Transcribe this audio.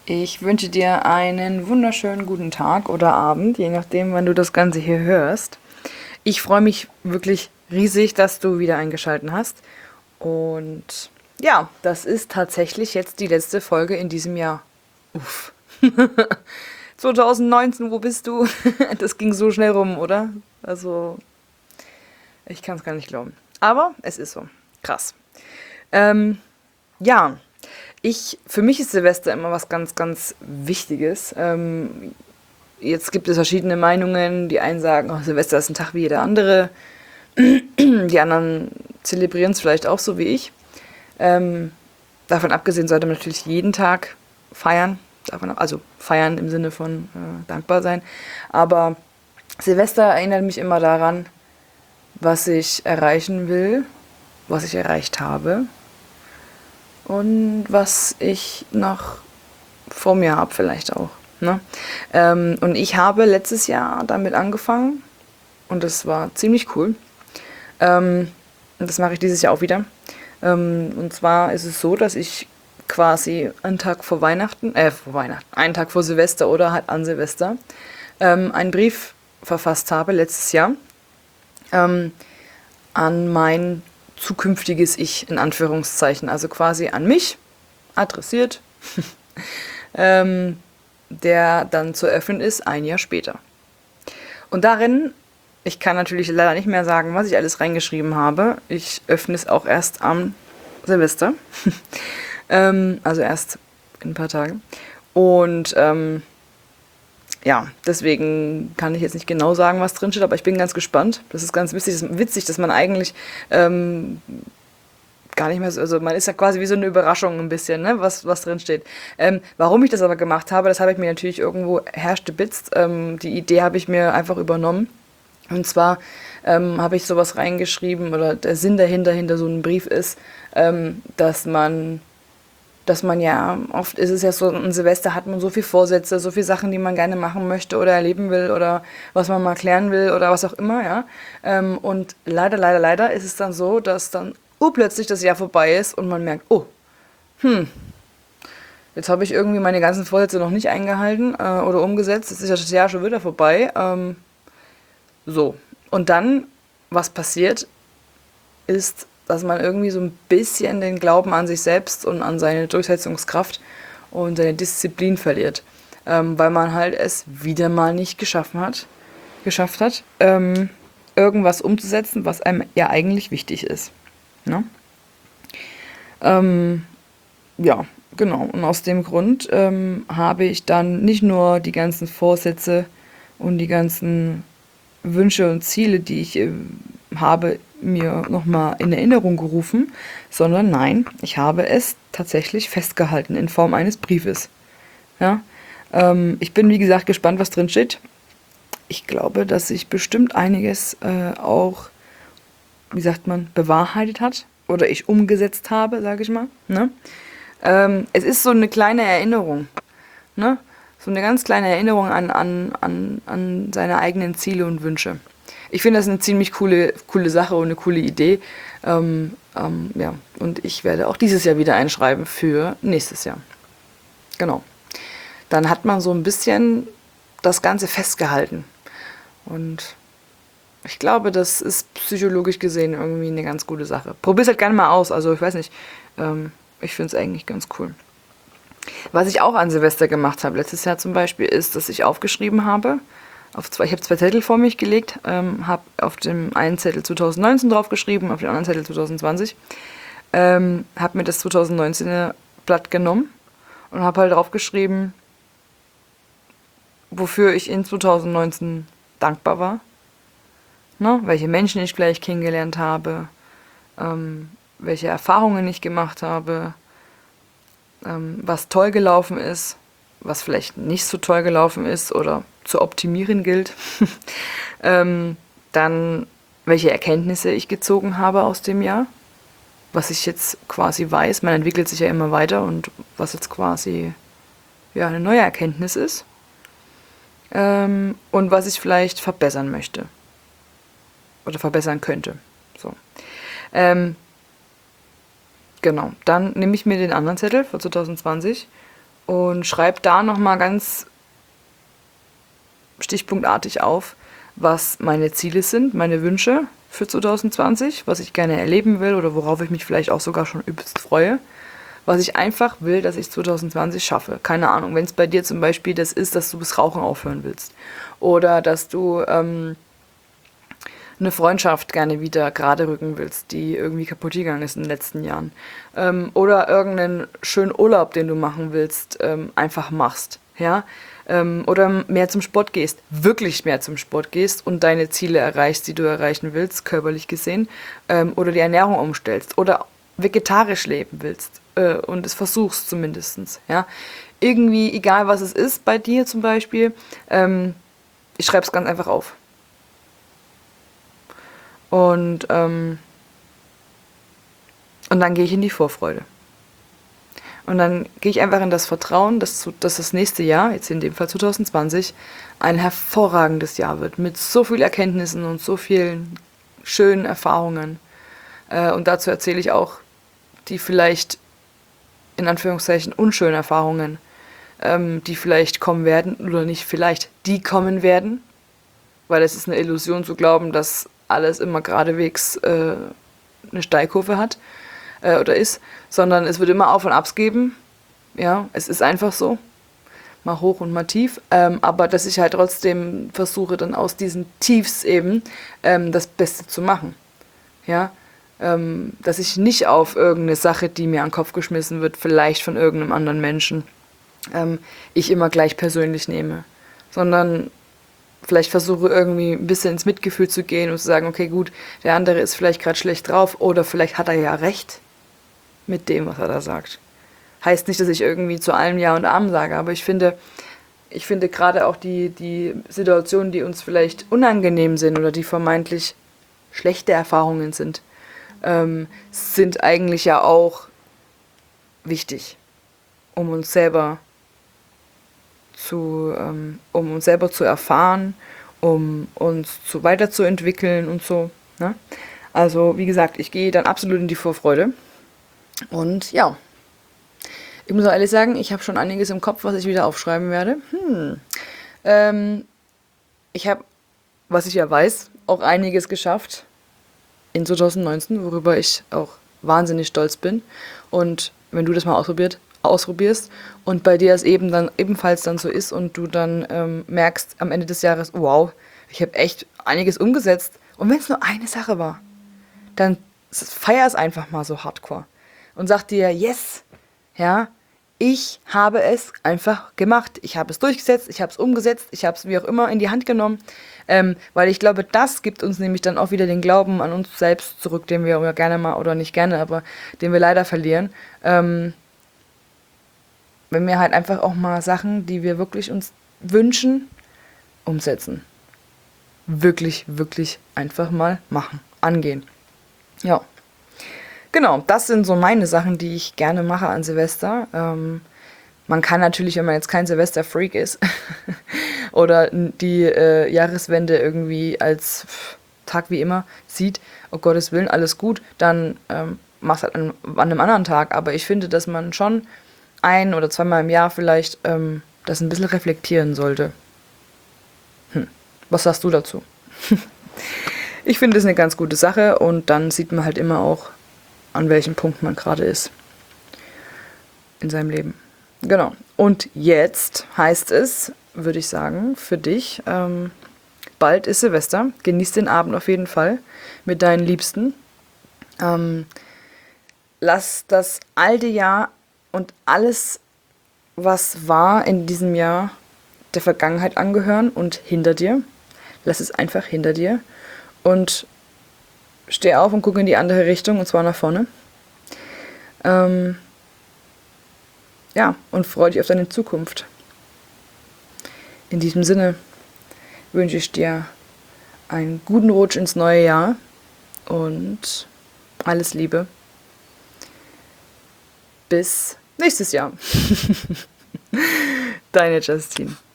Ich wünsche dir einen wunderschönen guten Tag oder Abend, je nachdem, wann du das Ganze hier hörst. Ich freue mich wirklich riesig, dass du wieder eingeschaltet hast. Und ja, das ist tatsächlich jetzt die letzte Folge in diesem Jahr. Uff. 2019, wo bist du? Das ging so schnell rum, oder? Also, ich kann es gar nicht glauben. Aber es ist so. Krass. Ähm, ja, für mich ist Silvester immer was ganz, ganz Wichtiges. Jetzt gibt es verschiedene Meinungen. Die einen sagen, oh, Silvester ist ein Tag wie jeder andere. Die anderen zelebrieren es vielleicht auch so wie ich. Ähm, Davon abgesehen sollte man natürlich jeden Tag feiern. Also feiern im Sinne von dankbar sein. Aber Silvester erinnert mich immer daran, was ich erreichen will, was ich erreicht habe und was ich noch vor mir habe vielleicht auch. Ne? Und ich habe letztes Jahr damit angefangen und das war ziemlich cool. Und das mache ich dieses Jahr auch wieder. Und zwar ist es so, dass ich quasi einen Tag einen Tag vor Silvester oder halt an Silvester, einen Brief verfasst habe letztes Jahr ähm, an mein zukünftiges Ich in Anführungszeichen, also quasi an mich adressiert, ähm, der dann zu öffnen ist ein Jahr später. Und darin, ich kann natürlich leider nicht mehr sagen, was ich alles reingeschrieben habe. Ich öffne es auch erst am Silvester, also erst in ein paar Tagen. Und ja, deswegen kann ich jetzt nicht genau sagen, was drin steht, aber ich bin ganz gespannt. Das ist ganz witzig, dass man eigentlich gar nicht mehr so, also man ist ja quasi wie so eine Überraschung ein bisschen, ne, was drin steht. Warum ich das aber gemacht habe, das habe ich mir natürlich irgendwo herstebitzt. Die Idee habe ich mir einfach übernommen. Und zwar habe ich sowas reingeschrieben, oder der Sinn dahinter, hinter so einem Brief ist, dass man ja, oft ist es ja so, an Silvester hat man so viele Vorsätze, so viele Sachen, die man gerne machen möchte oder erleben will oder was man mal klären will oder was auch immer, ja. Und leider, leider, leider ist es dann so, dass dann urplötzlich das Jahr vorbei ist und man merkt, oh, jetzt habe ich irgendwie meine ganzen Vorsätze noch nicht eingehalten oder umgesetzt, jetzt ist das Jahr schon wieder vorbei. So. Und dann, was passiert, ist, dass man irgendwie so ein bisschen den Glauben an sich selbst und an seine Durchsetzungskraft und seine Disziplin verliert. Weil man halt es wieder mal nicht geschafft hat, irgendwas umzusetzen, was einem ja eigentlich wichtig ist. Ne? Ja, genau. Und aus dem Grund habe ich dann nicht nur die ganzen Vorsätze und die ganzen Wünsche und Ziele, die ich habe, mir nochmal in Erinnerung gerufen, sondern nein, ich habe es tatsächlich festgehalten in Form eines Briefes. Ja? Ich bin, wie gesagt, gespannt, was drin steht. Ich glaube, dass sich bestimmt einiges auch, wie sagt man, bewahrheitet hat oder ich umgesetzt habe, sage ich mal. Ne? Es ist so eine kleine Erinnerung. Ne? So eine ganz kleine Erinnerung an seine eigenen Ziele und Wünsche. Ich finde das eine ziemlich coole Sache und eine coole Idee. Ja, und ich werde auch dieses Jahr wieder einschreiben für nächstes Jahr. Genau. Dann hat man so ein bisschen das Ganze festgehalten. Und ich glaube, das ist psychologisch gesehen irgendwie eine ganz gute Sache. Probier's halt gerne mal aus. Also ich weiß nicht, ich finde es eigentlich ganz cool. Was ich auch an Silvester gemacht habe, letztes Jahr zum Beispiel, ist, dass ich aufgeschrieben habe, ich habe zwei Zettel vor mich gelegt, habe auf dem einen Zettel 2019 draufgeschrieben, auf dem anderen Zettel 2020, habe mir das 2019er Blatt genommen und habe halt draufgeschrieben, wofür ich in 2019 dankbar war, ne? Welche Menschen ich vielleicht kennengelernt habe, welche Erfahrungen ich gemacht habe, was toll gelaufen ist, was vielleicht nicht so toll gelaufen ist oder zu optimieren gilt. Dann, welche Erkenntnisse ich gezogen habe aus dem Jahr, was ich jetzt quasi weiß. Man entwickelt sich ja immer weiter und was jetzt quasi ja, eine neue Erkenntnis ist. Und was ich vielleicht verbessern möchte oder verbessern könnte. So. Genau, dann nehme ich mir den anderen Zettel für 2020 und schreib da nochmal ganz stichpunktartig auf, was meine Ziele sind, meine Wünsche für 2020, was ich gerne erleben will oder worauf ich mich vielleicht auch sogar schon übelst freue. Was ich einfach will, dass ich 2020 schaffe. Keine Ahnung, wenn es bei dir zum Beispiel das ist, dass du das Rauchen aufhören willst. Oder dass du eine Freundschaft gerne wieder gerade rücken willst, die irgendwie kaputt gegangen ist in den letzten Jahren. Oder irgendeinen schönen Urlaub, den du machen willst, einfach machst. Ja? Oder mehr zum Sport gehst, wirklich mehr zum Sport gehst und deine Ziele erreichst, die du erreichen willst, körperlich gesehen. Oder die Ernährung umstellst. Oder vegetarisch leben willst und es versuchst zumindest. Ja? Irgendwie, egal was es ist, bei dir zum Beispiel, ich schreibe es ganz einfach auf. Und dann gehe ich in die Vorfreude. Und dann gehe ich einfach in das Vertrauen, dass das nächste Jahr, jetzt in dem Fall 2020, ein hervorragendes Jahr wird. Mit so vielen Erkenntnissen und so vielen schönen Erfahrungen. Und dazu erzähle ich auch die vielleicht, in Anführungszeichen, unschönen Erfahrungen, die vielleicht kommen werden oder nicht vielleicht, die kommen werden. Weil es ist eine Illusion zu glauben, dass alles immer geradewegs eine Steilkurve hat oder ist, sondern es wird immer Auf und Abs geben. Ja, es ist einfach so. Mal hoch und mal tief. Aber dass ich halt trotzdem versuche, dann aus diesen Tiefs eben das Beste zu machen. Ja, dass ich nicht auf irgendeine Sache, die mir an den Kopf geschmissen wird, vielleicht von irgendeinem anderen Menschen, ich immer gleich persönlich nehme, sondern vielleicht versuche irgendwie ein bisschen ins Mitgefühl zu gehen und zu sagen, okay, gut, der andere ist vielleicht gerade schlecht drauf oder vielleicht hat er ja recht mit dem, was er da sagt. Heißt nicht, dass ich irgendwie zu allem Ja und Amen sage, aber ich finde gerade auch die Situationen, die uns vielleicht unangenehm sind oder die vermeintlich schlechte Erfahrungen sind, sind eigentlich ja auch wichtig, um uns selber zu erfahren, um uns weiterzuentwickeln und so. Ne? Also wie gesagt, ich gehe dann absolut in die Vorfreude. Und ja, ich muss auch ehrlich sagen, ich habe schon einiges im Kopf, was ich wieder aufschreiben werde. Ich habe, was ich ja weiß, auch einiges geschafft in 2019, worüber ich auch wahnsinnig stolz bin. Und wenn du das mal ausprobierst und bei dir es ebenfalls dann so ist und du dann merkst am Ende des Jahres, wow, ich habe echt einiges umgesetzt. Und wenn es nur eine Sache war, dann feier es einfach mal so hardcore und sag dir, yes, ja, ich habe es einfach gemacht. Ich habe es durchgesetzt, ich habe es umgesetzt, ich habe es wie auch immer in die Hand genommen, weil ich glaube, das gibt uns nämlich dann auch wieder den Glauben an uns selbst zurück, den wir ja gerne mal, oder nicht gerne, aber den wir leider verlieren. Wenn wir halt einfach auch mal Sachen, die wir wirklich uns wünschen, umsetzen. Wirklich, wirklich einfach mal machen, angehen. Ja. Genau, das sind so meine Sachen, die ich gerne mache an Silvester. Man kann natürlich, wenn man jetzt kein Silvester-Freak ist oder die Jahreswende irgendwie als Tag wie immer sieht, oh Gottes Willen, alles gut, dann mach's halt an einem anderen Tag. Aber ich finde, dass man schon ein- oder zweimal im Jahr vielleicht das ein bisschen reflektieren sollte. Was sagst du dazu? Ich finde es eine ganz gute Sache und dann sieht man halt immer auch, an welchem Punkt man gerade ist in seinem Leben. Genau. Und jetzt heißt es, würde ich sagen, für dich, bald ist Silvester. Genieß den Abend auf jeden Fall mit deinen Liebsten. Lass das alte Jahr und alles, was war in diesem Jahr, der Vergangenheit angehören und hinter dir. Lass es einfach hinter dir und steh auf und guck in die andere Richtung, und zwar nach vorne. Ja, und freu dich auf deine Zukunft. In diesem Sinne wünsche ich dir einen guten Rutsch ins neue Jahr und alles Liebe. Bis nächstes Jahr. Deine Justine.